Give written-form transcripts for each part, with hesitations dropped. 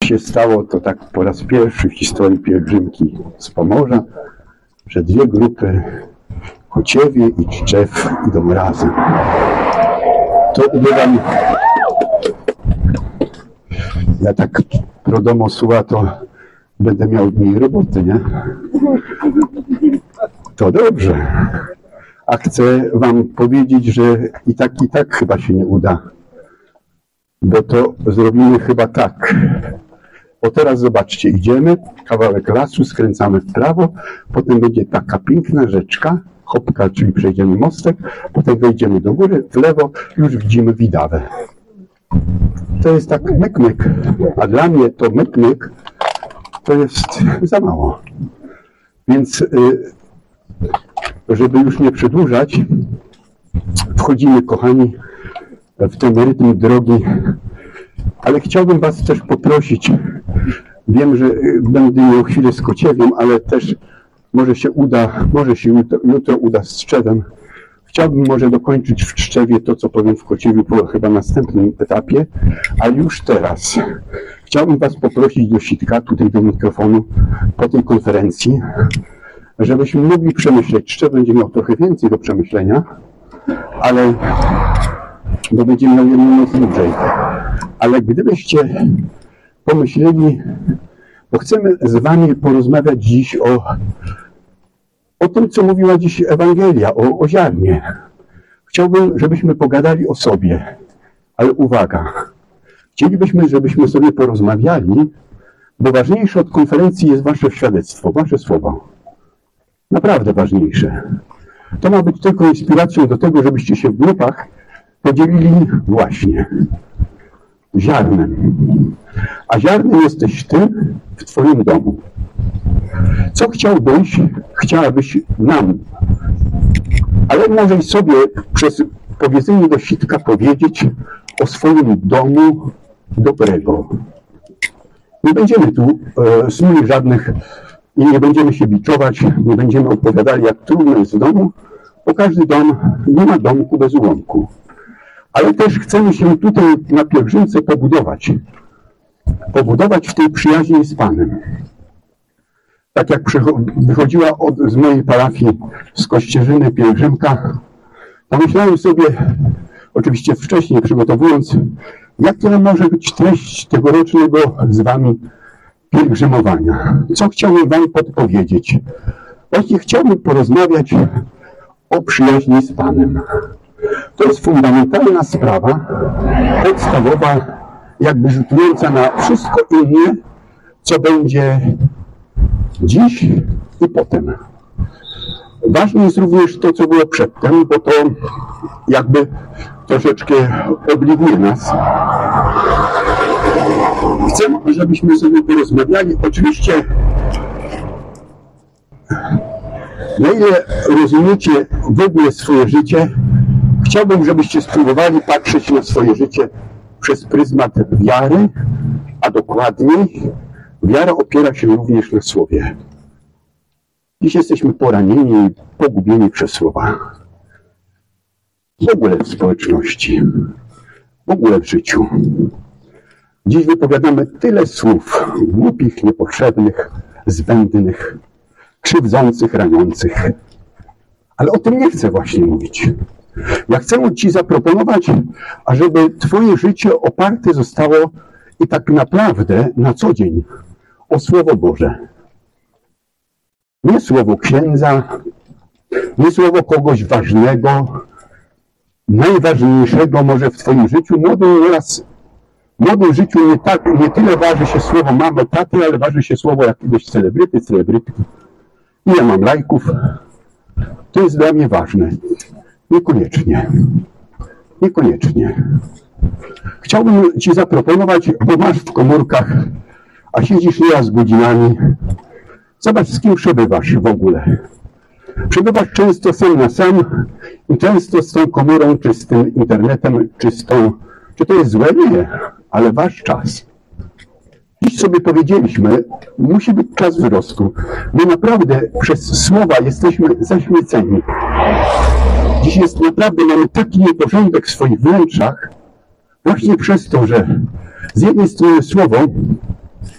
się stało to tak po raz pierwszy w historii pielgrzymki z Pomorza, że dwie grupy, Chociewie i Tczew, idą razem. To uważam, ja tak pro domo sua to będę miał mniej roboty, nie? To dobrze. A chcę wam powiedzieć, że i tak chyba się nie uda. Bo to zrobimy chyba tak. O teraz zobaczcie, idziemy, kawałek lasu, skręcamy w prawo, potem będzie taka piękna rzeczka, Chopka, czyli przejdziemy mostek, potem wejdziemy do góry, w lewo, już widzimy Widawę. To jest tak myk-myk, a dla mnie to myk-myk to jest za mało. Więc żeby już nie przedłużać, wchodzimy, kochani, w ten rytm drogi, ale chciałbym was też poprosić, wiem, że będę miał chwilę z Kociewiem, ale też może się jutro uda z Tczewem. Chciałbym może dokończyć w Tczewie to, co powiem w Kociewiu po chyba następnym etapie, ale już teraz chciałbym was poprosić do sitka, tutaj do mikrofonu, po tej konferencji, żebyśmy mogli przemyśleć. Tczew będzie miał trochę więcej do przemyślenia, ale bo będzie miał jedną noc dłużej. Ale gdybyście pomyśleli, bo chcemy z wami porozmawiać dziś o tym, co mówiła dziś Ewangelia, o ziarnie. Chciałbym, żebyśmy pogadali o sobie, ale uwaga, chcielibyśmy, żebyśmy sobie porozmawiali, bo ważniejsze od konferencji jest wasze świadectwo, wasze słowo. Naprawdę ważniejsze. To ma być tylko inspiracją do tego, żebyście się w grupach podzielili właśnie ziarnem. A ziarnem jesteś ty w twoim domu. Co chciałabyś nam, ale może i sobie przez powiedzenie do sitka powiedzieć o swoim domu dobrego. Nie będziemy tu snuć żadnych i nie będziemy się biczować, nie będziemy opowiadali, jak trudno jest w domu, bo każdy dom nie ma domku bez ułomku. Ale też chcemy się tutaj na pielgrzymce pobudować. Pobudować w tej przyjaźni z Panem. Tak jak wychodziła z mojej parafii z Kościerzyny pielgrzymka, pomyślałem sobie, oczywiście wcześniej przygotowując, jaka może być treść tegorocznego z wami pielgrzymowania. Co chciałbym wam podpowiedzieć? Właśnie chciałbym porozmawiać o przyjaźni z Panem. To jest fundamentalna sprawa, podstawowa, jakby rzutująca na wszystko inne, co będzie dziś i potem. Ważne jest również to, co było przedtem, bo to jakby troszeczkę obliguje nas. Chcę, żebyśmy sobie porozmawiali. Oczywiście, na ile rozumiecie w ogóle swoje życie, chciałbym, żebyście spróbowali patrzeć na swoje życie przez pryzmat wiary, a dokładniej wiara opiera się również na słowie. Dziś jesteśmy poranieni i pogubieni przez słowa. W ogóle w społeczności, w ogóle w życiu. Dziś wypowiadamy tyle słów głupich, niepotrzebnych, zbędnych, krzywdzących, raniących. Ale o tym nie chcę właśnie mówić. Ja chcę ci zaproponować, ażeby twoje życie oparte zostało i tak naprawdę na co dzień o Słowo Boże. Nie słowo księdza, nie słowo kogoś ważnego, najważniejszego może w twoim życiu. W młodym życiu nie tyle waży się słowo mamy, taty, ale waży się słowo jakiegoś celebrytki. Ile mam lajków? To jest dla mnie ważne. Niekoniecznie. Chciałbym ci zaproponować, bo masz w komórkach, a siedzisz nieraz godzinami. Zobacz, z kim przebywasz w ogóle. Przebywasz często sam na sam i często z tą komórą, czy z tym internetem, czy to jest złe? Nie, ale wasz czas. Dziś sobie powiedzieliśmy, musi być czas wzrostu. My naprawdę przez słowa jesteśmy zaśmieceni. Dziś jest naprawdę, mamy taki nieporządek w swoich wnętrzach, właśnie przez to, że z jednej strony słowo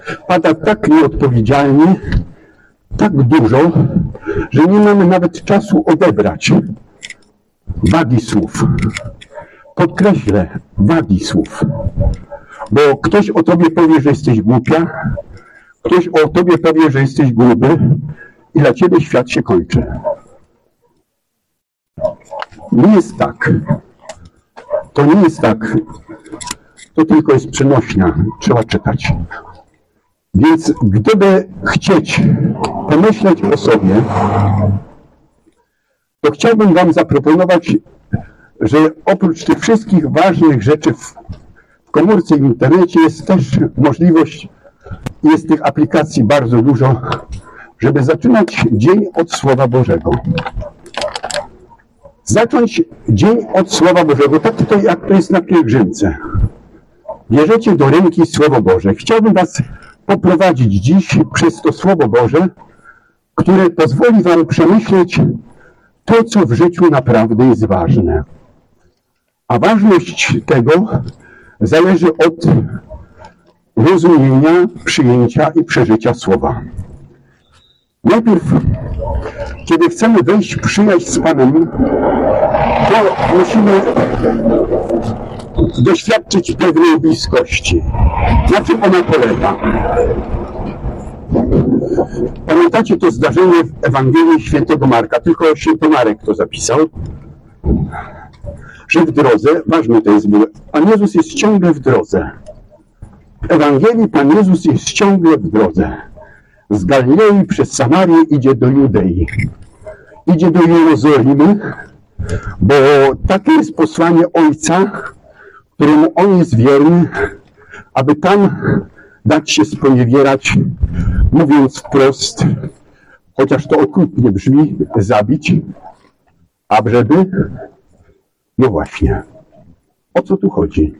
pada tak nieodpowiedzialnie, tak dużo, że nie mamy nawet czasu odebrać wagi słów. Podkreślę, wagi słów. Bo ktoś o tobie powie, że jesteś głupia, ktoś o tobie powie, że jesteś gruby i dla ciebie świat się kończy. Nie jest tak. To nie jest tak. To tylko jest przenośnia. Trzeba czekać. Więc gdyby chcieć pomyśleć o sobie, to chciałbym wam zaproponować, że oprócz tych wszystkich ważnych rzeczy w komórce i w internecie jest też możliwość, jest tych aplikacji bardzo dużo, żeby zaczynać dzień od Słowa Bożego. Zacząć dzień od Słowa Bożego, tak to jak to jest na pielgrzymce. Bierzecie do ręki Słowo Boże. Chciałbym was poprowadzić dziś przez to Słowo Boże, które pozwoli wam przemyśleć to, co w życiu naprawdę jest ważne. A ważność tego zależy od rozumienia, przyjęcia i przeżycia Słowa. Najpierw, kiedy chcemy wejść w przyjaźń z Panem, to musimy doświadczyć pewnej bliskości. Na czym ona polega? Pamiętacie to zdarzenie w Ewangelii Świętego Marka, tylko Święty Marek to zapisał, że w drodze, ważne to jest, bo Pan Jezus jest ciągle w drodze. W Ewangelii Pan Jezus jest ciągle w drodze. Z Galilei przez Samarię idzie do Judei. Idzie do Jerozolimy, bo takie jest posłanie Ojca, któremu On jest wierny, aby tam dać się sponiewierać, mówiąc wprost, chociaż to okrutnie brzmi, zabić, a żeby, no właśnie, o co tu chodzi?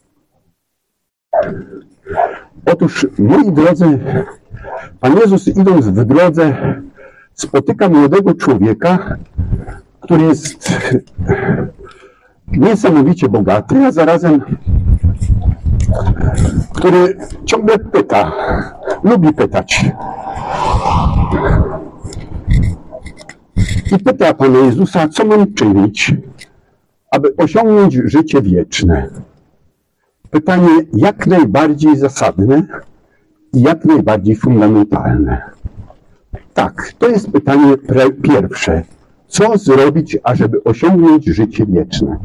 Otóż, moi drodzy, Pan Jezus, idąc w drodze, spotyka młodego człowieka, który jest niesamowicie bogaty, a zarazem który ciągle pyta, lubi pytać. I pyta Pana Jezusa, co mam czynić, aby osiągnąć życie wieczne. Pytanie jak najbardziej zasadne i jak najbardziej fundamentalne. Tak, to jest pytanie pierwsze. Co zrobić, ażeby osiągnąć życie wieczne?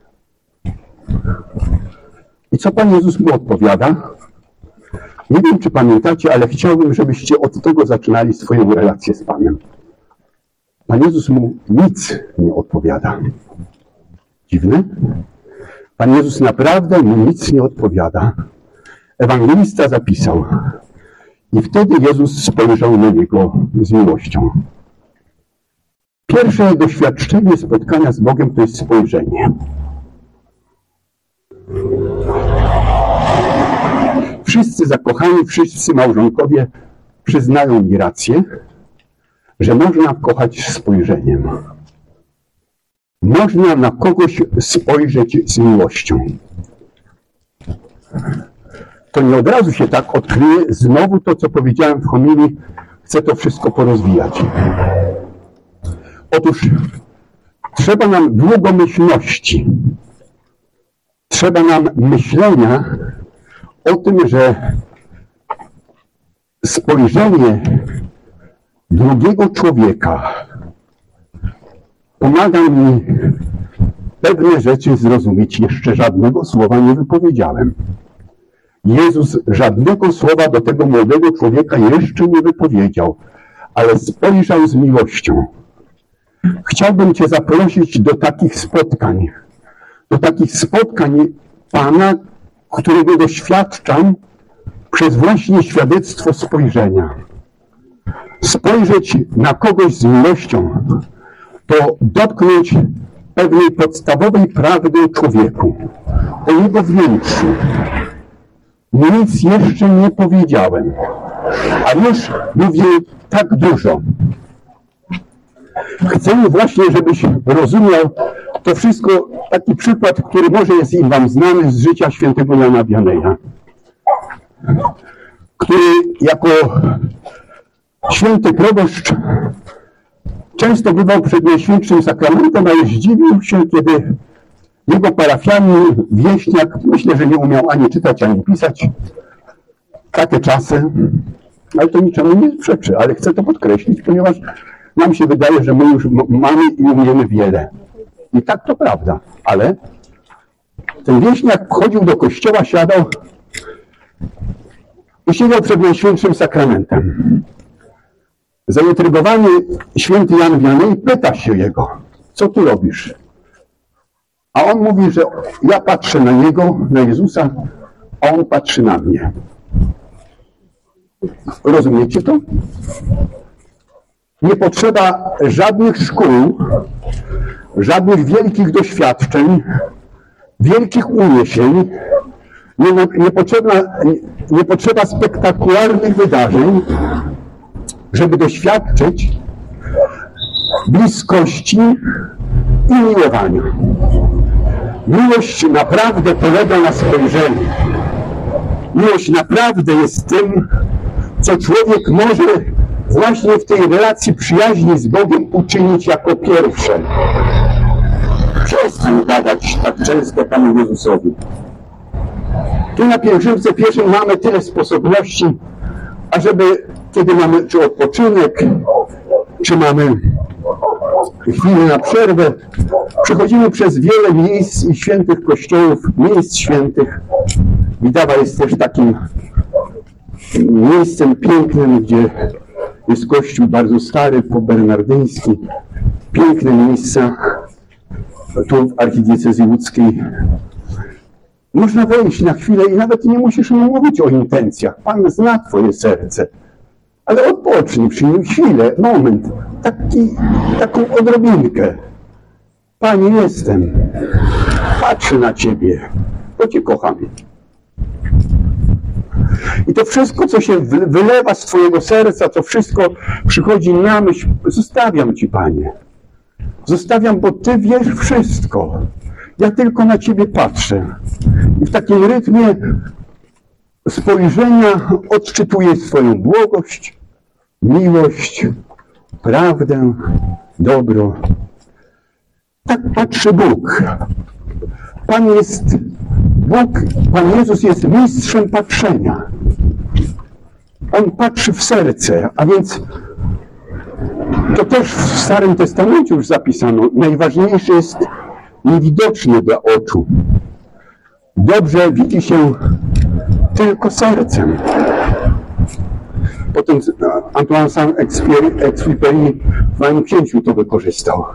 I co Pan Jezus mu odpowiada? Nie wiem, czy pamiętacie, ale chciałbym, żebyście od tego zaczynali swoją relację z Panem. Pan Jezus mu nic nie odpowiada. Dziwne? Pan Jezus naprawdę mu nic nie odpowiada. Ewangelista zapisał. I wtedy Jezus spojrzał na niego z miłością. Pierwsze doświadczenie spotkania z Bogiem to jest spojrzenie. Wszyscy zakochani, wszyscy małżonkowie przyznają mi rację, że można kochać spojrzeniem. Można na kogoś spojrzeć z miłością. To nie od razu się tak odkryje. Znowu to, co powiedziałem w homilii, chcę to wszystko porozwijać. Otóż trzeba nam długomyślności. Trzeba nam myślenia o tym, że spojrzenie drugiego człowieka pomaga mi pewne rzeczy zrozumieć. Jeszcze żadnego słowa nie wypowiedziałem. Jezus żadnego słowa do tego młodego człowieka jeszcze nie wypowiedział, ale spojrzał z miłością. Chciałbym Cię zaprosić do takich spotkań. Do takich spotkań Pana, którego doświadczam przez właśnie świadectwo spojrzenia. Spojrzeć na kogoś z miłością to dotknąć pewnej podstawowej prawdy o człowieku, o jego wnętrzu. Nic jeszcze nie powiedziałem, a już mówię tak dużo. Chcę właśnie, żebyś rozumiał to wszystko, taki przykład, który może jest im wam znany z życia świętego Jana Wianeja. który jako święty proboszcz często bywał przed Najświętszym Sakramentem, ale zdziwił się, kiedy jego parafianin, wieśniak, myślę, że nie umiał ani czytać, ani pisać, takie czasy, ale to niczemu nie przeczy, ale chcę to podkreślić, ponieważ nam się wydaje, że my już mamy i umiemy wiele. I tak to prawda, ale ten wieśniak chodził do kościoła, siadał i siedział przed Najświętszym Sakramentem. Zaintrygowany święty Jan Wianney pyta się jego, co tu robisz? A on mówi, że ja patrzę na niego, na Jezusa, a on patrzy na mnie. Rozumiecie to? Nie potrzeba żadnych szkół, żadnych wielkich doświadczeń, wielkich uniesień, nie potrzeba spektakularnych wydarzeń, żeby doświadczyć bliskości i miłowania. Miłość naprawdę polega na spojrzeniu. Miłość naprawdę jest tym, co człowiek może właśnie w tej relacji przyjaźni z Bogiem uczynić jako pierwsze. Przestań gadać tak często Panu Jezusowi. Tu na pielgrzymce pieszej mamy tyle sposobności, ażeby, kiedy mamy czy odpoczynek, czy mamy chwilę na przerwę, przechodzimy przez wiele miejsc i świętych kościołów, miejsc świętych. Widawa jest też takim miejscem pięknym, gdzie jest kościół bardzo stary, pobernardyński. Piękne miejsca tu w archidiecezji łódzkiej. Można wejść na chwilę i nawet nie musisz mu mówić o intencjach. Pan zna twoje serce. Ale odpocznij przy nim chwilę, moment, taką odrobinkę. Panie, jestem. Patrzę na Ciebie, bo Cię kocham. I to wszystko, co się wylewa z Twojego serca, to wszystko przychodzi na myśl. Zostawiam Ci, Panie. Zostawiam, bo Ty wiesz wszystko. Ja tylko na Ciebie patrzę. I w takim rytmie spojrzenia odczytuję swoją błogość, miłość, prawdę, dobro. Tak patrzy Bóg. Pan Jezus jest mistrzem patrzenia. On patrzy w serce, a więc to też w Starym Testamencie już zapisano. Najważniejsze jest niewidoczne dla oczu. Dobrze widzi się tylko sercem. Potem Antoine Saint-Exupéry w moim księciu to wykorzystał.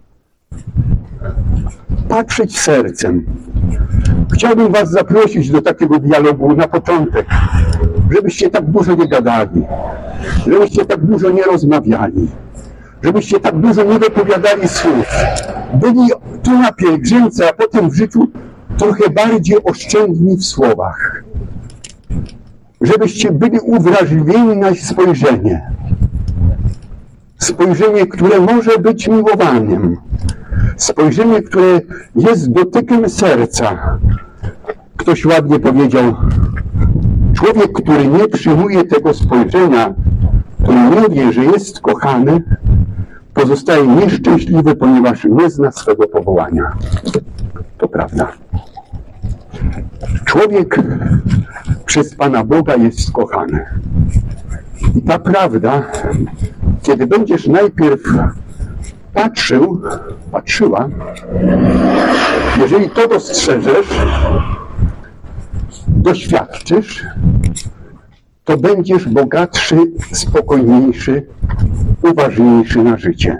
Patrzeć sercem. Chciałbym Was zaprosić do takiego dialogu na początek, żebyście tak dużo nie gadali, żebyście tak dużo nie rozmawiali, żebyście tak dużo nie wypowiadali słów. Byli tu na pielgrzymce, a potem w życiu trochę bardziej oszczędni w słowach. Żebyście byli uwrażliwieni na spojrzenie. Spojrzenie, które może być miłowaniem. Spojrzenie, które jest dotykiem serca. Ktoś ładnie powiedział, człowiek, który nie przyjmuje tego spojrzenia, który nie wie, że jest kochany, pozostaje nieszczęśliwy, ponieważ nie zna swego powołania. To prawda. Człowiek przez Pana Boga jest kochany. I ta prawda, kiedy będziesz najpierw patrzyła, jeżeli to dostrzeżesz, doświadczysz, to będziesz bogatszy, spokojniejszy, uważniejszy na życie.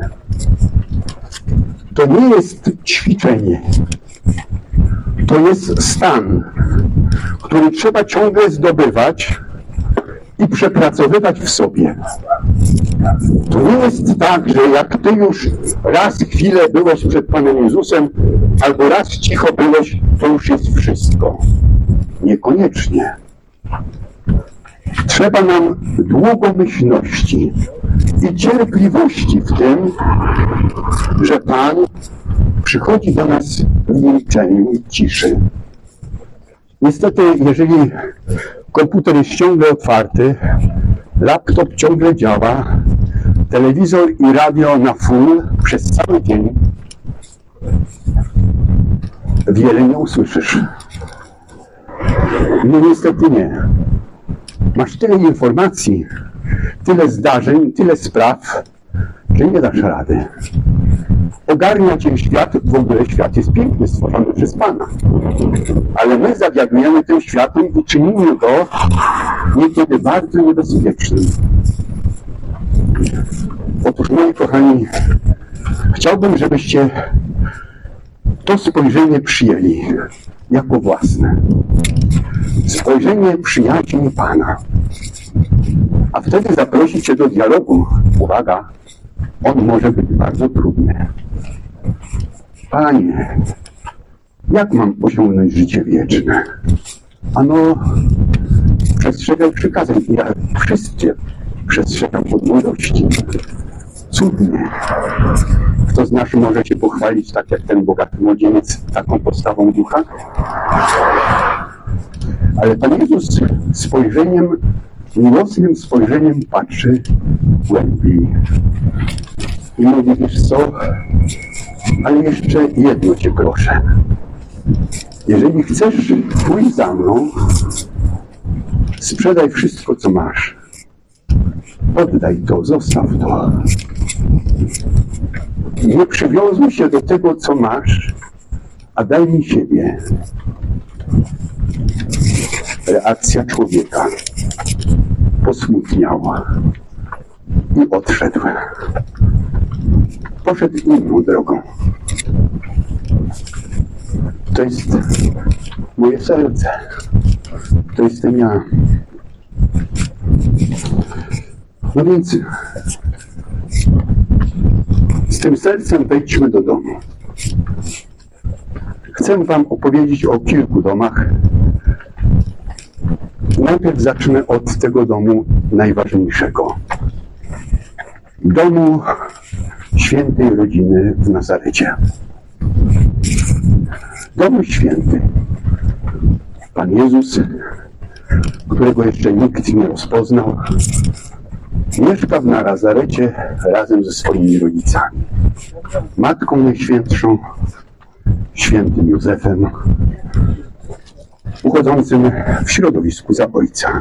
To nie jest ćwiczenie. To jest stan, który trzeba ciągle zdobywać i przepracowywać w sobie. To nie jest tak, że jak Ty już raz chwilę byłeś przed Panem Jezusem, albo raz cicho byłeś, to już jest wszystko. Niekoniecznie. Trzeba nam długomyślności i cierpliwości w tym, że Pan przychodzi do nas w milczeniu i ciszy. Niestety, jeżeli komputer jest ciągle otwarty, laptop ciągle działa, telewizor i radio na full przez cały dzień. Wiele nie usłyszysz. No niestety nie. Masz tyle informacji, tyle zdarzeń, tyle spraw, że nie dasz rady. Ogarnia cię świat, w ogóle świat jest piękny, stworzony przez Pana. Ale my zawiadujemy tym światem i czynimy go niekiedy bardzo niebezpiecznym. Otóż, moi kochani, chciałbym, żebyście to spojrzenie przyjęli jako własne. Spojrzenie przyjaźni Pana. A wtedy zaprosić cię do dialogu. Uwaga, on może być bardzo trudny. Panie, jak mam osiągnąć życie wieczne? Ano, przestrzegaj przykazań. Ja wszystkie przestrzegam od młodości. Cudnie. Kto z nas może się pochwalić, tak jak ten bogaty młodzieniec, taką postawą ducha? Ale Pan Jezus spojrzeniem, miłosnym spojrzeniem patrzy głębiej. I mówi, wiesz co, ale jeszcze jedno cię proszę. Jeżeli chcesz pójść za mną, sprzedaj wszystko, co masz. Oddaj to, zostaw to. Nie przywiązuj się do tego, co masz, a daj mi siebie. Reakcja człowieka posmutniała i odszedł. Poszedł inną drogą. To jest moje serce. To jestem ja. No więc z tym sercem wejdźmy do domu. Chcę wam opowiedzieć o kilku domach. Najpierw zacznę od tego domu najważniejszego. Domu świętej rodziny w Nazarecie. Dom święty. Pan Jezus, którego jeszcze nikt nie rozpoznał, mieszka w Nazarecie razem ze swoimi rodzicami. Matką Najświętszą, świętym Józefem, uchodzącym w środowisku za ojca.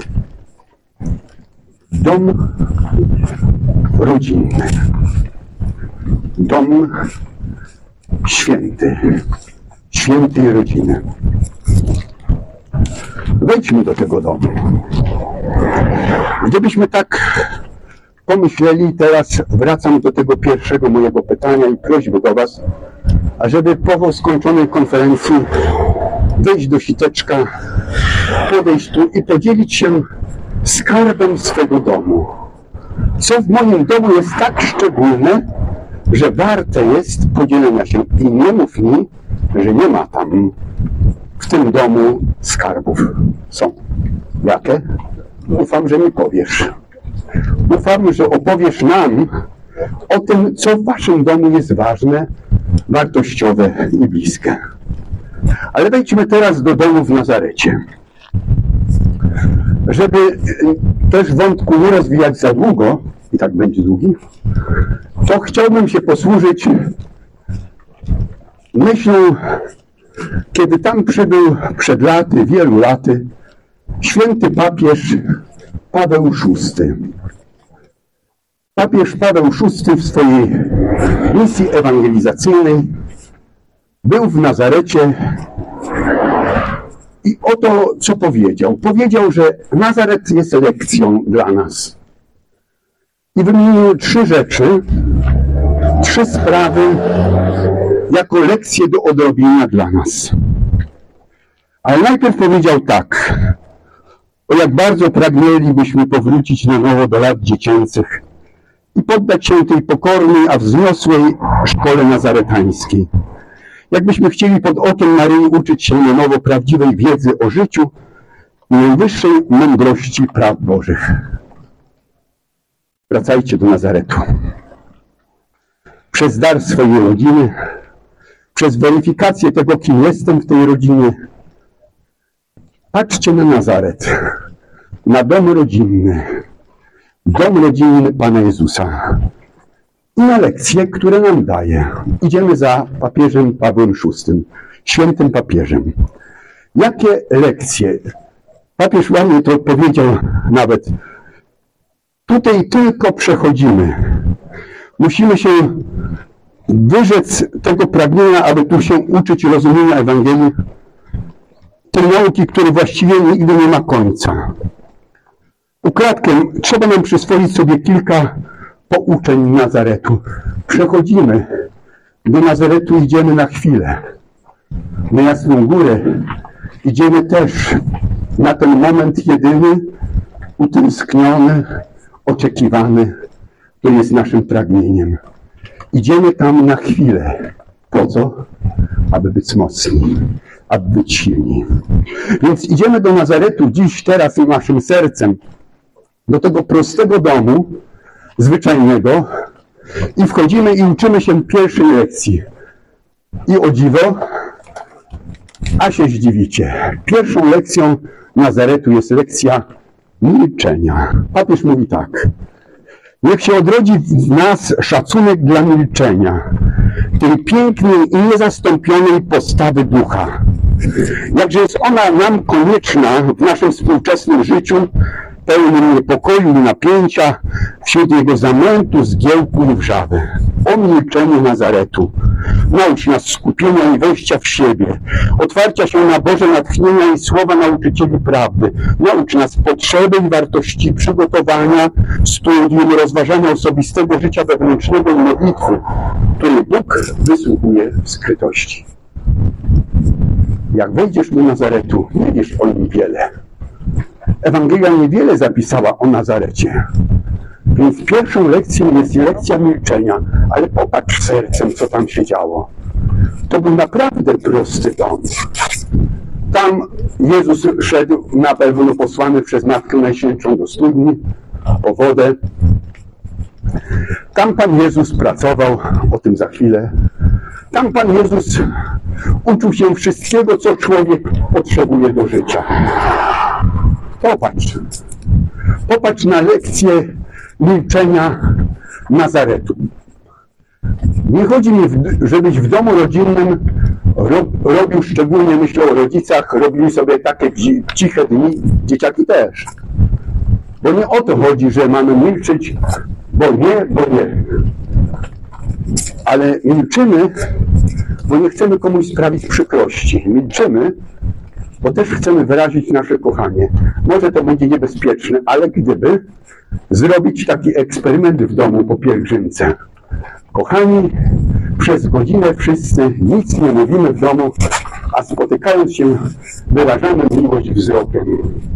Dom rodzinny. Dom święty. Świętej rodziny. Wejdźmy do tego domu. Gdybyśmy tak pomyśleli, teraz wracam do tego pierwszego mojego pytania i prośby do was, ażeby po skończonej konferencji wejść do siteczka, podejść tu i podzielić się skarbem swego domu. Co w moim domu jest tak szczególne, że warte jest podzielenia się. I nie mów mi, że nie ma tam w tym domu skarbów. Są. Jakie? Ufam, że mi powiesz. Ufam, że opowiesz nam o tym, co w waszym domu jest ważne, wartościowe i bliskie. Ale wejdźmy teraz do domu w Nazarecie. Żeby też wątku nie rozwijać za długo, i tak będzie długi, to chciałbym się posłużyć myślą, kiedy tam przybył przed laty, wielu laty, święty papież Paweł VI. Papież Paweł VI w swojej misji ewangelizacyjnej był w Nazarecie i oto co powiedział. Powiedział, że Nazaret jest lekcją dla nas. I wymienił 3 rzeczy, 3 sprawy jako lekcje do odrobienia dla nas. Ale najpierw powiedział tak: o jak bardzo pragnęlibyśmy powrócić na nowo do lat dziecięcych i poddać się tej pokornej, a wzniosłej szkole nazaretańskiej. Jakbyśmy chcieli pod okiem Maryi uczyć się na nowo prawdziwej wiedzy o życiu i najwyższej mądrości praw Bożych. Wracajcie do Nazaretu. Przez dar swojej rodziny, przez weryfikację tego, kim jestem w tej rodzinie, patrzcie na Nazaret. na dom rodzinny Pana Jezusa i na lekcje, które nam daje. Idziemy za papieżem Pawłem VI, świętym papieżem. Jakie lekcje? Papież ładnie to powiedział nawet. Tutaj tylko przechodzimy. Musimy się wyrzec tego pragnienia, aby tu się uczyć rozumienia Ewangelii, tej nauki, której właściwie nigdy nie ma końca. Ukradkiem trzeba nam przyswoić sobie kilka pouczeń Nazaretu. Przechodzimy do Nazaretu, idziemy na chwilę. Na Jasną Górę idziemy też na ten moment jedyny, utęskniony, oczekiwany, to jest naszym pragnieniem. Idziemy tam na chwilę. Po co? Aby być mocni, aby być silni. Więc idziemy do Nazaretu dziś, teraz naszym sercem, do tego prostego domu, zwyczajnego i wchodzimy i uczymy się pierwszej lekcji. I o dziwo, a się zdziwicie. Pierwszą lekcją Nazaretu jest lekcja milczenia. Papież mówi tak. Niech się odrodzi w nas szacunek dla milczenia, tej pięknej i niezastąpionej postawy ducha. Jakże jest ona nam konieczna w naszym współczesnym życiu, pełnym niepokoju i napięcia, wśród jego zamętu, zgiełku i wrzawy. O milczeniu Nazaretu. Naucz nas skupienia i wejścia w siebie, otwarcia się na Boże natchnienia i słowa nauczycieli prawdy. Naucz nas potrzeby i wartości przygotowania, studium, rozważania osobistego życia wewnętrznego i modlitwy, który Bóg wysłuchuje w skrytości. Jak wejdziesz do Nazaretu, nie wiesz o nim wiele. Ewangelia niewiele zapisała o Nazarecie. Więc pierwszą lekcją jest lekcja milczenia, ale popatrz sercem, co tam się działo. To był naprawdę prosty dom. Tam Jezus szedł, na pewno posłany przez Matkę Najświętszą do studni, po wodę. Tam Pan Jezus pracował, o tym za chwilę. Tam Pan Jezus uczył się wszystkiego, co człowiek potrzebuje do życia. Popatrz. Popatrz na lekcję milczenia Nazaretu. Nie chodzi mi, żebyś w domu rodzinnym robił, szczególnie myślę o rodzicach, robili sobie takie ciche dni, dzieciaki też. Bo nie o to chodzi, że mamy milczeć, bo nie. Ale milczymy, bo nie chcemy komuś sprawić przykrości. Milczymy, bo też chcemy wyrazić nasze kochanie. Może to będzie niebezpieczne, ale gdyby zrobić taki eksperyment w domu po pielgrzymce. Kochani, przez godzinę wszyscy nic nie mówimy w domu, a spotykając się wyrażamy miłość wzrokiem.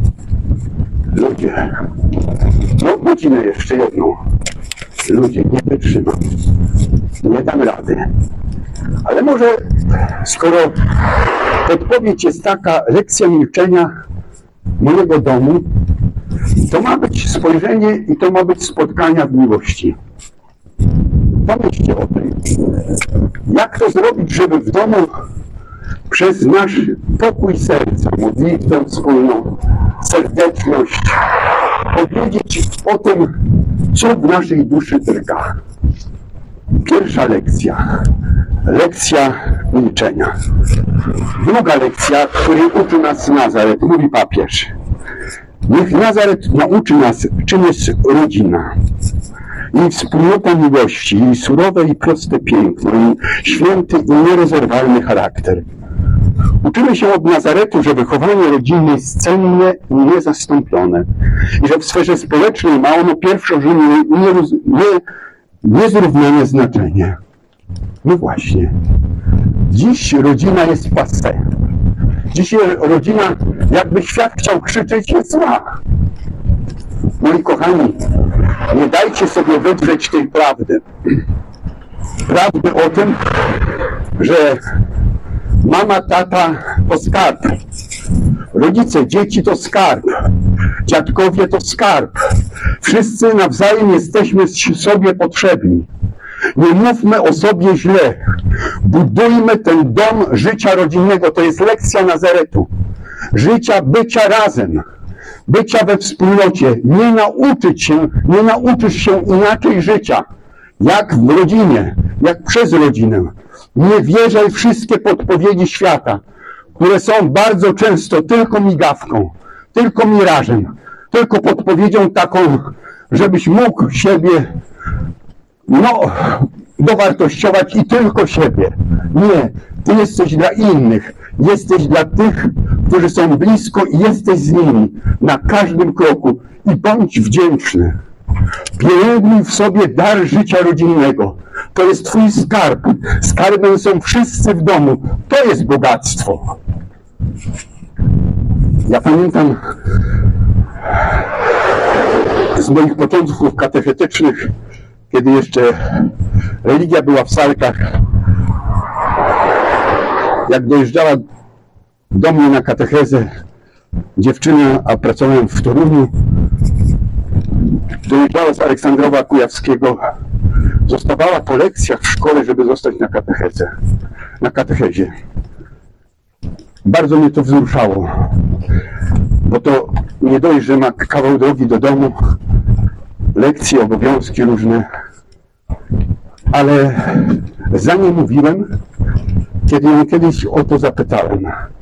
Ludzie, no godzinę jeszcze jedną. Ludzie, nie wytrzymam. Nie dam rady. Ale może, skoro odpowiedź jest taka, lekcja milczenia mojego domu, to ma być spojrzenie i to ma być spotkania w miłości. Pomyślcie o tym. Jak to zrobić, żeby w domu przez nasz pokój serca, modlitwę wspólną, serdeczność, powiedzieć o tym, co w naszej duszy drga. Pierwsza lekcja. Lekcja milczenia. Druga lekcja, której uczy nas Nazaret, mówi papież. Niech Nazaret nauczy nas, czym jest rodzina. Jej wspólnota miłości, jej surowe i proste piękno, jej święty i nierozerwalny charakter. Uczymy się od Nazaretu, że wychowanie rodzinne jest cenne i niezastąpione. I że w sferze społecznej ma ono pierwszorzędne, niezrównane znaczenie. No właśnie. Dziś rodzina jest passé. Dziś rodzina, jakby świat chciał krzyczeć, jest zła. Moi kochani, nie dajcie sobie wydrzeć tej prawdy. Prawdy o tym, że mama, tata to skarb. Rodzice, dzieci to skarb. Dziadkowie to skarb. Wszyscy nawzajem jesteśmy sobie potrzebni. Nie mówmy o sobie źle. Budujmy ten dom życia rodzinnego. To jest lekcja Nazaretu. Życia, bycia razem. bycia we wspólnocie, nie nauczysz się inaczej życia, jak w rodzinie, jak przez rodzinę. Nie wierzaj wszystkie podpowiedzi świata, które są bardzo często tylko migawką, tylko mirażem, tylko podpowiedzią taką, żebyś mógł siebie dowartościować i tylko siebie. Nie, ty jesteś dla innych, jesteś dla tych, którzy są blisko i jesteś z nimi na każdym kroku i bądź wdzięczny. Pielęgnuj w sobie dar życia rodzinnego. To jest twój skarb. Skarbem są wszyscy w domu. To jest bogactwo. Ja pamiętam z moich początków katechetycznych, kiedy jeszcze religia była w salkach, jak dojeżdżała do mnie na katechezę dziewczyna, a pracowałem w Toruniu, dojeżdżała z Aleksandrowa Kujawskiego, zostawała po lekcjach w szkole, żeby zostać na katechezie. Bardzo mnie to wzruszało, bo to nie dość, że ma kawał drogi do domu, lekcje, obowiązki różne, ale za nie mówiłem, kiedy ją kiedyś o to zapytałem.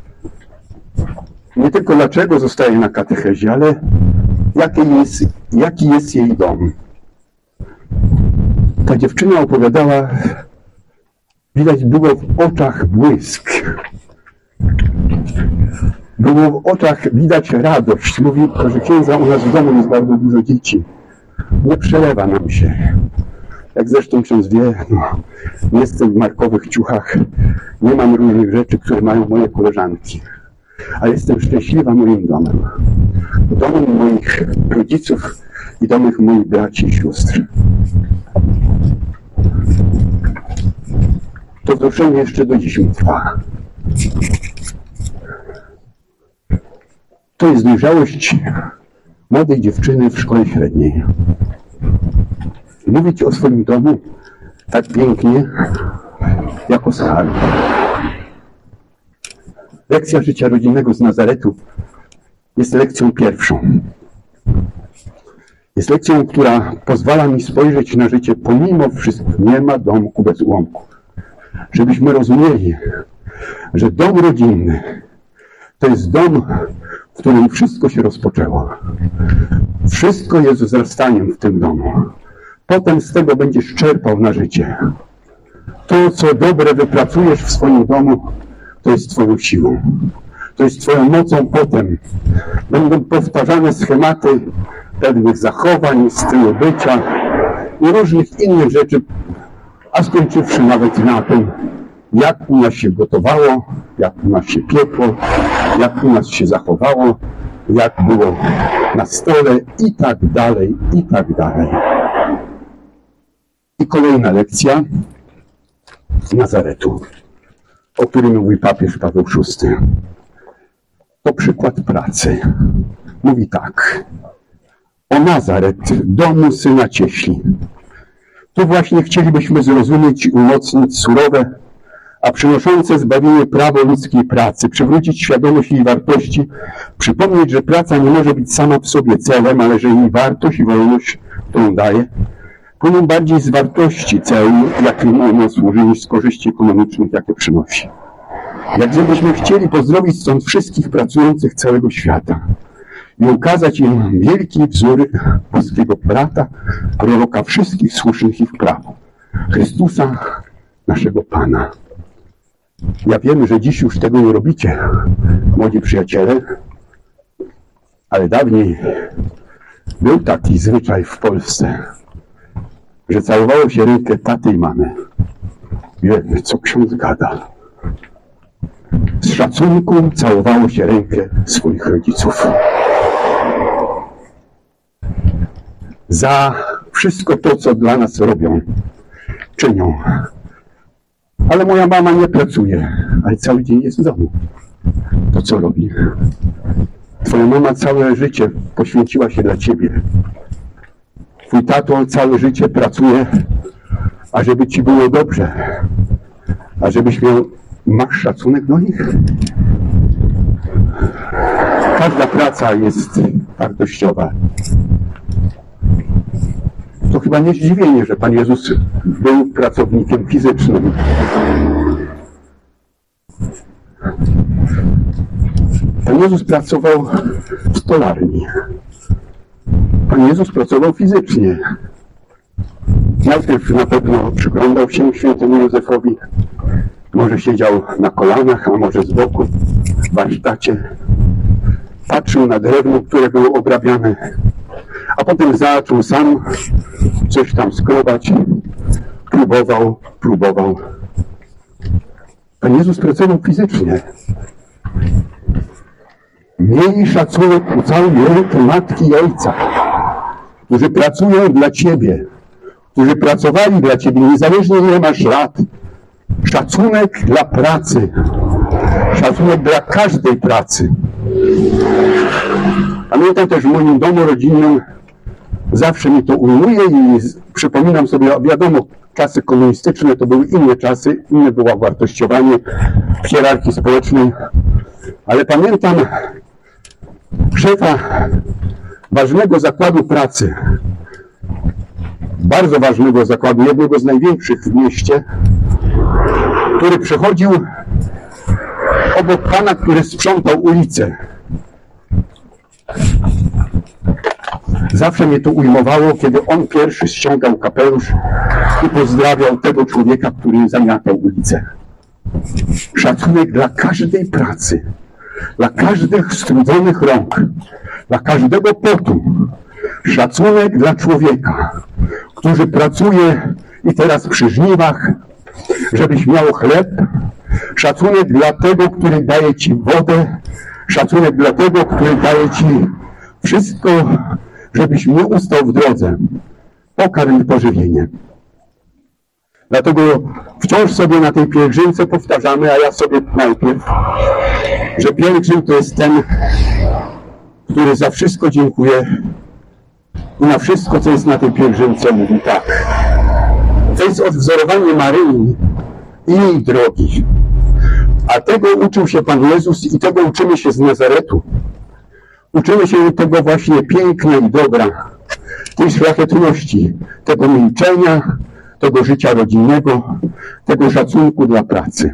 Nie tylko dlaczego zostaje na katechezie, ale jaki jest jej dom. Ta dziewczyna opowiadała, widać było w oczach błysk. Było w oczach widać radość. Mówi, że księdza, u nas w domu jest bardzo dużo dzieci. Nie przelewa nam się. Jak zresztą ksiądz wie, jestem w markowych ciuchach. Nie mam różnych rzeczy, które mają moje koleżanki. Ale jestem szczęśliwa moim domem. Domem moich rodziców i domem moich braci i sióstr. To wzruszenie jeszcze do dziś mi trwa. To jest dojrzałość młodej dziewczyny w szkole średniej. Mówić o swoim domu tak pięknie, jako skarb. Lekcja życia rodzinnego z Nazaretu jest lekcją pierwszą. Jest lekcją, która pozwala mi spojrzeć na życie pomimo wszystko. Nie ma domku bez ułomku. Żebyśmy rozumieli, że dom rodzinny to jest dom, w którym wszystko się rozpoczęło. Wszystko jest wzrastaniem w tym domu. Potem z tego będziesz czerpał na życie. To, co dobre wypracujesz w swoim domu, to jest twoją siłą. To jest twoją mocą potem. Będą powtarzane schematy pewnych zachowań, stylu bycia i różnych innych rzeczy, a skończywszy nawet na tym, jak u nas się gotowało, jak u nas się piekło, jak u nas się zachowało, jak było na stole i tak dalej, i tak dalej. I kolejna lekcja z Nazaretu, o którym mówi papież Paweł VI. To przykład pracy. Mówi tak. O Nazaret, domu syna cieśli. Tu właśnie chcielibyśmy zrozumieć i umocnić surowe, a przynoszące zbawienie prawo ludzkiej pracy, przywrócić świadomość jej wartości, przypomnieć, że praca nie może być sama w sobie celem, ale że jej wartość i wolność, którą daje, płyną bardziej z wartości celu, jakim ona służy, niż z korzyści ekonomicznych, jakie przynosi. Jak gdybyśmy chcieli pozdrowić stąd wszystkich pracujących całego świata i ukazać im wielki wzór boskiego brata, proroka wszystkich słusznych i w prawo, Chrystusa, naszego Pana. Ja wiem, że dziś już tego nie robicie, młodzi przyjaciele, ale dawniej był taki zwyczaj w Polsce, że całowało się rękę taty i mamy. Wiemy, co ksiądz gada. Z szacunku całowało się rękę swoich rodziców. Za wszystko to, co dla nas robią, czynią. Ale moja mama nie pracuje, ale cały dzień jest w domu. To co robi? Twoja mama całe życie poświęciła się dla ciebie. Twój tato całe życie pracuje, ażeby ci było dobrze. Masz szacunek do nich? każda praca jest wartościowa. To chyba nie zdziwienie, że Pan Jezus był pracownikiem fizycznym. Pan Jezus pracował w stolarni. Pan Jezus pracował fizycznie. Najpierw na pewno przyglądał się świętemu Józefowi. Może siedział na kolanach, a może z boku w warsztacie. Patrzył na drewno, które było obrabiane. A potem zaczął sam coś tam skrobać. Próbował. Pan Jezus pracował fizycznie. Miej szacunek u całej wielkiej matki i ojca, którzy pracują dla Ciebie, którzy pracowali dla Ciebie, niezależnie ile masz lat. Szacunek dla pracy. Szacunek dla każdej pracy. Pamiętam też w moim domu rodzinnym, zawsze mi to ujmuje i przypominam sobie, wiadomo, czasy komunistyczne to były inne czasy, inne było wartościowanie w hierarchii społecznej, ale pamiętam szefa ważnego zakładu pracy, bardzo ważnego zakładu, jednego z największych w mieście, który przechodził obok pana, który sprzątał ulicę. Zawsze mnie to ujmowało, kiedy on pierwszy ściągał kapelusz i pozdrawiał tego człowieka, który zamiatał ulicę. Szacunek dla każdej pracy, dla każdych strudzonych rąk, dla każdego potu. Szacunek dla człowieka, który pracuje i teraz przy żniwach, żebyś miał chleb. Szacunek dla tego, który daje ci wodę. Szacunek dla tego, który daje ci wszystko, żebyś nie ustał w drodze. Pokarm i pożywienie. Dlatego wciąż sobie na tej pielgrzymce powtarzamy, a ja sobie najpierw, że pielgrzym to jest ten, który za wszystko dziękuje i na wszystko, co jest na tej pielgrzymce, mówi tak. To jest odwzorowanie Maryi i jej drogi. A tego uczył się Pan Jezus i tego uczymy się z Nazaretu. Uczymy się tego właśnie piękna i dobra, tej szlachetności, tego milczenia, tego życia rodzinnego, tego szacunku dla pracy.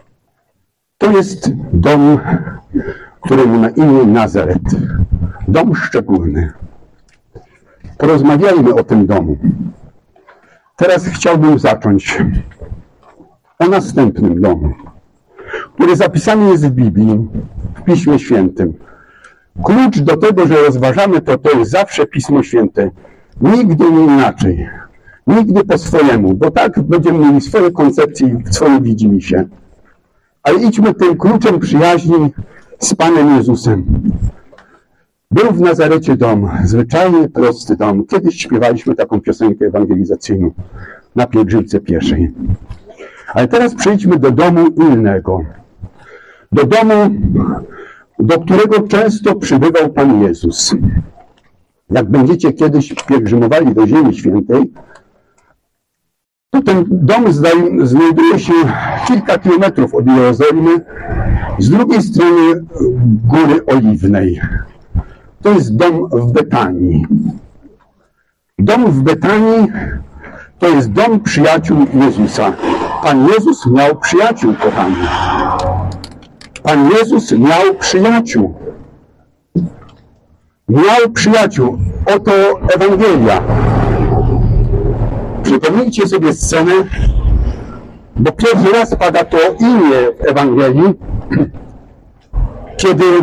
To jest dom, któremu na imię Nazaret. Dom szczególny. Porozmawiajmy o tym domu. Teraz chciałbym zacząć o następnym domu, który zapisany jest w Biblii, w Piśmie Świętym. Klucz do tego, że rozważamy to, to jest zawsze Pismo Święte. Nigdy nie inaczej. Nigdy po swojemu, bo tak będziemy mieli swoje koncepcje i swoje widzimisię. Ale idźmy tym kluczem przyjaźni z Panem Jezusem. Był w Nazarecie dom, zwyczajny, prosty dom. Kiedyś śpiewaliśmy taką piosenkę ewangelizacyjną na pielgrzymce pieszej. Ale teraz przejdźmy do domu innego. Do domu, do którego często przybywał Pan Jezus. Jak będziecie kiedyś pielgrzymowali do Ziemi Świętej, to ten dom znajduje się kilka kilometrów od Jerozolimy, z drugiej strony Góry Oliwnej. To jest dom w Betanii. Dom w Betanii to jest dom przyjaciół Jezusa. Pan Jezus miał przyjaciół, kochani. Pan Jezus miał przyjaciół. Miał przyjaciół. Oto Ewangelia. Przypomnijcie sobie scenę, bo pierwszy raz pada to imię w Ewangelii, kiedy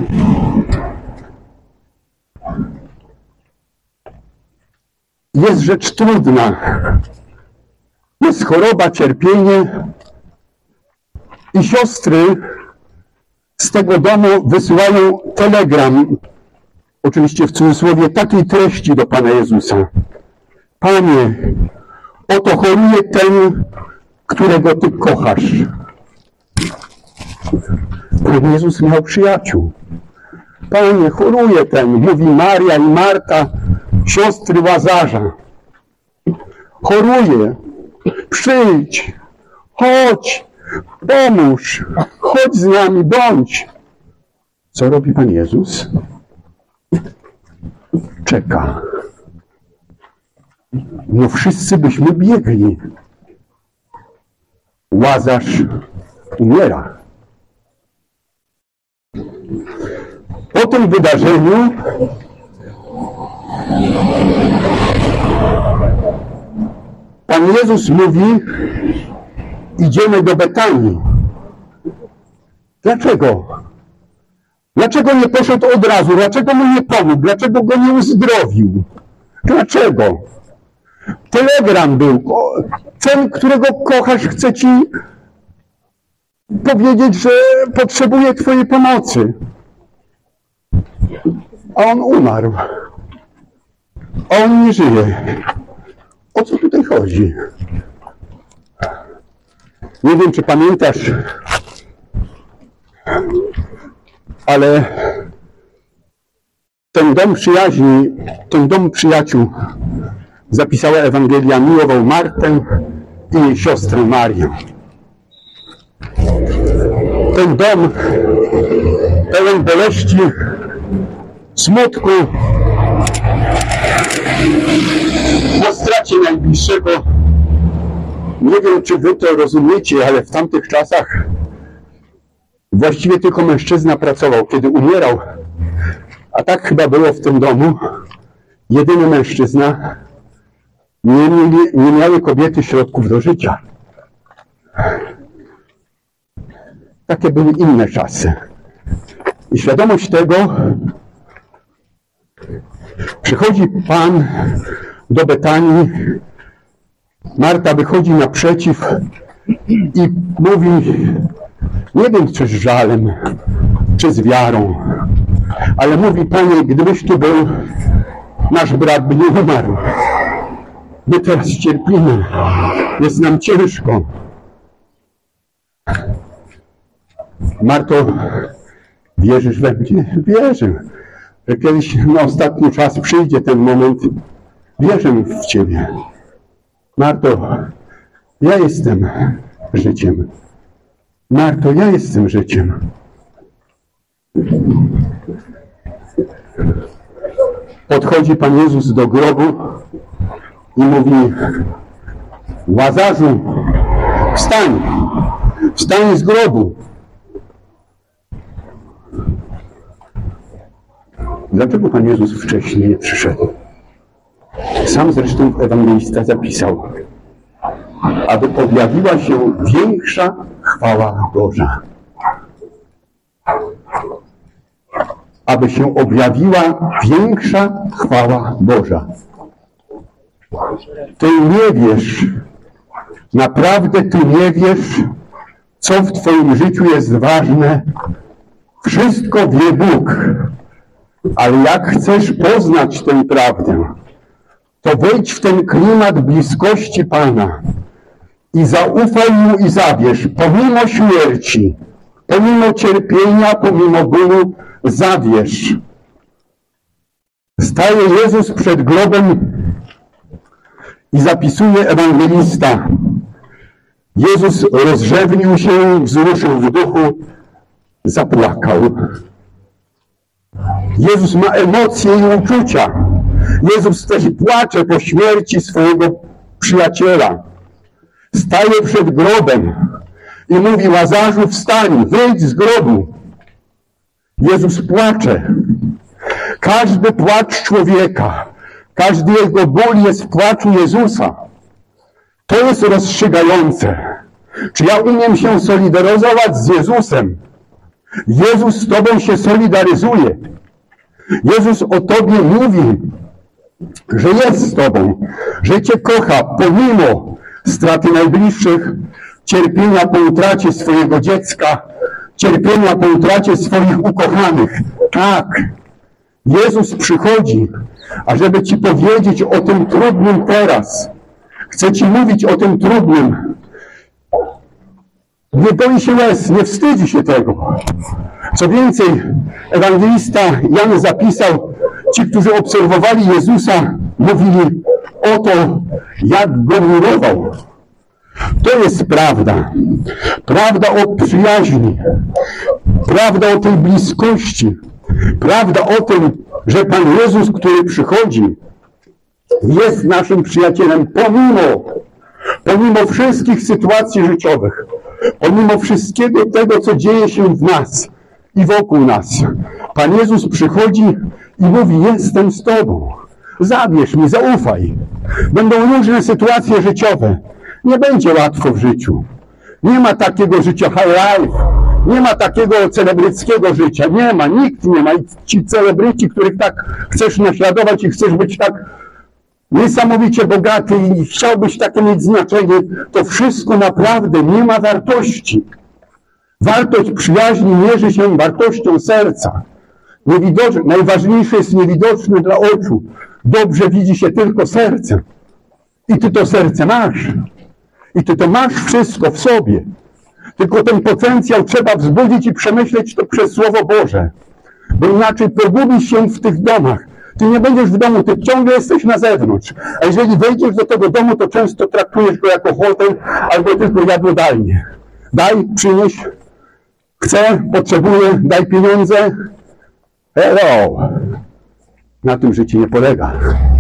jest rzecz trudna. Jest choroba, cierpienie i siostry z tego domu wysyłają telegram, oczywiście w cudzysłowie, takiej treści do Pana Jezusa. Panie, oto choruje ten, którego Ty kochasz. Pan Jezus miał przyjaciół. Panie, choruje ten, mówi Maria i Marta, siostry Łazarza. Choruje. Przyjdź, chodź, pomóż, chodź z nami, bądź. Co robi Pan Jezus? czeka. No wszyscy byśmy biegli. Łazarz umiera. Po tym wydarzeniu Pan Jezus mówi: idziemy do Betanii. Dlaczego? Dlaczego nie poszedł od razu? Dlaczego mu nie pomógł? Dlaczego go nie uzdrowił? Dlaczego? Telegram był. Ten, którego kochasz, chce ci powiedzieć, że potrzebuje twojej pomocy. A on umarł. A on nie żyje. O co tutaj chodzi? Nie wiem, czy pamiętasz, ale ten dom przyjaźni, ten dom przyjaciół zapisała Ewangelia, miłował Martę i jej siostrę Marię. Ten dom pełen boleści, smutku, po stracie najbliższego. Nie wiem, czy wy to rozumiecie, ale w tamtych czasach właściwie tylko mężczyzna pracował, kiedy umierał. A tak chyba było w tym domu. Jedyny mężczyzna. Nie miały kobiety środków do życia. Takie były inne czasy. I świadomość tego, przychodzi Pan do Betanii, Marta wychodzi naprzeciw i mówi, nie wiem, czy z żalem, czy z wiarą, ale mówi: Panie, gdybyś tu był, nasz brat by nie umarł. My teraz cierpimy, jest nam ciężko. Marto, wierzysz we mnie? Wierzę, że kiedyś na ostatni czas przyjdzie ten moment. Wierzę w Ciebie. Marto, ja jestem życiem. Marto, ja jestem życiem. Podchodzi Pan Jezus do grobu i mówi: Łazarzu, wstań! Wstań z grobu! Dlaczego Pan Jezus wcześniej nie przyszedł? Sam zresztą ewangelista zapisał, aby objawiła się większa chwała Boża. Aby się objawiła większa chwała Boża. Ty nie wiesz, naprawdę Ty nie wiesz, co w Twoim życiu jest ważne. Wszystko wie Bóg, ale jak chcesz poznać tę prawdę, to wejdź w ten klimat bliskości Pana i zaufaj Mu i zawierz, pomimo śmierci, pomimo cierpienia, pomimo bólu, zawierz. Staje Jezus przed grobem i zapisuje ewangelista: Jezus rozrzewnił się, wzruszył w duchu, zapłakał. Jezus ma emocje i uczucia. Jezus też płacze po śmierci swojego przyjaciela. Staje przed grobem i mówi: Łazarzu, wstań, wyjdź z grobu. Jezus płacze. Każdy płacz człowieka, każdy jego ból jest w płaczu Jezusa. To jest rozstrzygające. Czy ja umiem się solidaryzować z Jezusem? Jezus z Tobą się solidaryzuje. Jezus o Tobie mówi, że jest z Tobą, że Cię kocha pomimo straty najbliższych, cierpienia po utracie swojego dziecka, cierpienia po utracie swoich ukochanych. Tak, Jezus przychodzi, ażeby Ci powiedzieć o tym trudnym teraz. Chce Ci mówić o tym trudnym. Nie boi się łez, nie wstydzi się tego. Co więcej, ewangelista Jan zapisał, ci, którzy obserwowali Jezusa, mówili o to, jak go miłował. To jest prawda. Prawda o przyjaźni. Prawda o tej bliskości. Prawda o tym, że Pan Jezus, który przychodzi, jest naszym przyjacielem pomimo wszystkich sytuacji życiowych, pomimo wszystkiego tego, co dzieje się w nas i wokół nas. Pan Jezus przychodzi i mówi: jestem z Tobą. Zabierz mi, zaufaj. Będą różne sytuacje życiowe. Nie będzie łatwo w życiu. Nie ma takiego życia high life. Nie ma takiego celebryckiego życia. Nie ma, nikt nie ma. I ci celebryci, których tak chcesz naśladować i chcesz być tak niesamowicie bogaty i chciałbyś takie mieć znaczenie, to wszystko naprawdę nie ma wartości. Wartość przyjaźni mierzy się wartością serca. Najważniejsze jest niewidoczne dla oczu. Dobrze widzi się tylko serce. I ty to serce masz. I ty to masz wszystko w sobie. Tylko ten potencjał trzeba wzbudzić i przemyśleć to przez Słowo Boże. Bo inaczej pogubisz się w tych domach. Ty nie będziesz w domu, ty ciągle jesteś na zewnątrz. A jeżeli wejdziesz do tego domu, to często traktujesz go jako hotel albo tylko jadłodalnię. Daj, przynieś, chcę, potrzebuję, daj pieniądze. Hello! Na tym życie nie polega.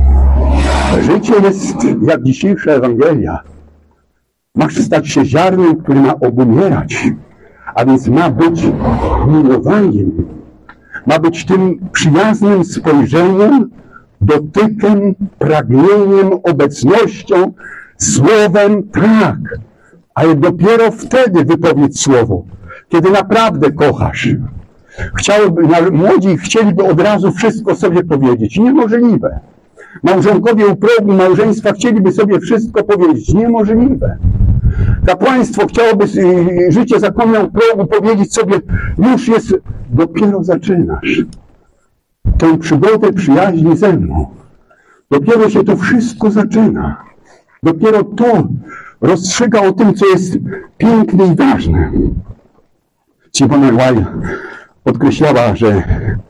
Życie jest jak dzisiejsza Ewangelia. Masz stać się ziarnem, który ma obumierać, a więc ma być miłowaniem. Ma być tym przyjaznym spojrzeniem, dotykiem, pragnieniem, obecnością, słowem, tak. Ale dopiero wtedy wypowiedz słowo, kiedy naprawdę kochasz. Młodzi chcieliby od razu wszystko sobie powiedzieć. Niemożliwe. Małżonkowie u progu małżeństwa chcieliby sobie wszystko powiedzieć. Niemożliwe. Kapłaństwo chciałoby życie zakonne u progu powiedzieć sobie: już jest, dopiero zaczynasz tę przygodę przyjaźni ze mną. Dopiero się to wszystko zaczyna. Dopiero to rozstrzyga o tym, co jest piękne i ważne. Simona Weil podkreślała, że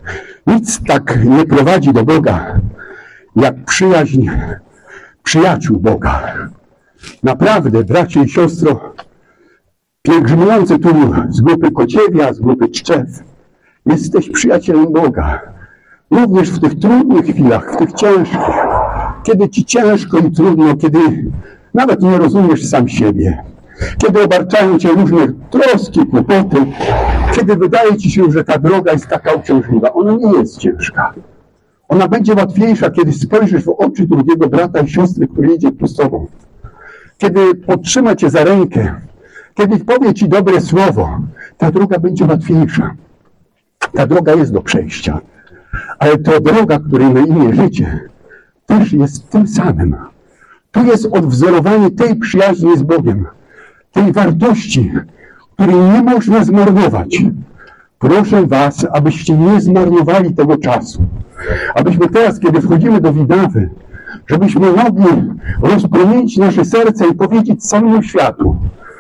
nic tak nie prowadzi do Boga, jak przyjaźń przyjaciół Boga. Naprawdę, bracie i siostro, pielgrzymujący tu z grupy Kociewia, z grupy Czczew, jesteś przyjacielem Boga. Również w tych trudnych chwilach, w tych ciężkich, kiedy ci ciężko i trudno, kiedy nawet nie rozumiesz sam siebie, kiedy obarczają cię różne troski, kłopoty, kiedy wydaje ci się, że ta droga jest taka uciążliwa. Ona nie jest ciężka. Ona będzie łatwiejsza, kiedy spojrzysz w oczy drugiego brata i siostry, który idzie tu z tobą. Kiedy podtrzyma cię za rękę, kiedy powie ci dobre słowo, ta droga będzie łatwiejsza. Ta droga jest do przejścia. Ale ta droga, której na imię życie, też jest tym samym. Tu jest odwzorowanie tej przyjaźni z Bogiem, tej wartości, której nie można zmarnować. Proszę was, abyście nie zmarnowali tego czasu. Abyśmy teraz, kiedy wchodzimy do Widawy, żebyśmy mogli rozpromienić nasze serce i powiedzieć całemu światu: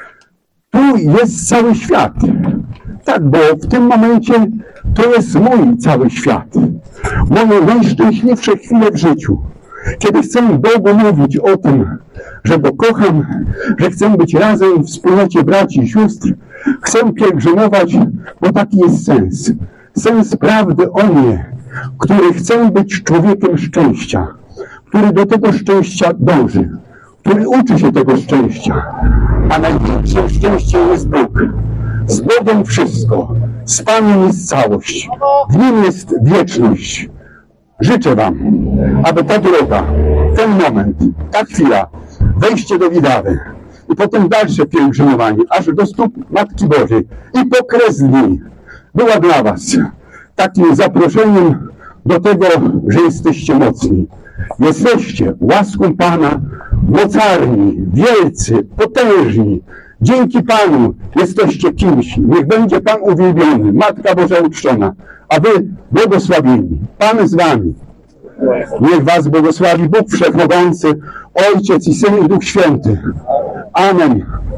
tu jest cały świat. Tak, bo w tym momencie to jest mój cały świat. Moje najszczęśliwsze chwile w życiu. Kiedy chcę Bogu mówić o tym, że Go kocham, że chcę być razem w wspólnocie braci i sióstr, chcę pielgrzymować, bo taki jest sens. Sens prawdy o mnie, który chce być człowiekiem szczęścia, który do tego szczęścia dąży, który uczy się tego szczęścia. A największym szczęściem jest Bóg. Z Bogiem wszystko, z Panem jest całość, w Nim jest wieczność. Życzę wam, aby ta droga, ten moment, ta chwila, wejście do Widawy i potem dalsze pielgrzymowanie, aż do stóp Matki Bożej i po kres dni była dla was takim zaproszeniem do tego, że jesteście mocni. Jesteście łaską Pana, mocarni, wielcy, potężni. Dzięki Panu jesteście kimś. Niech będzie Pan uwielbiony, Matka Boża uczczona, a wy błogosławieni. Pan z wami. Niech was błogosławi Bóg Wszechmogący, Ojciec i Syn i Duch Święty. Amen.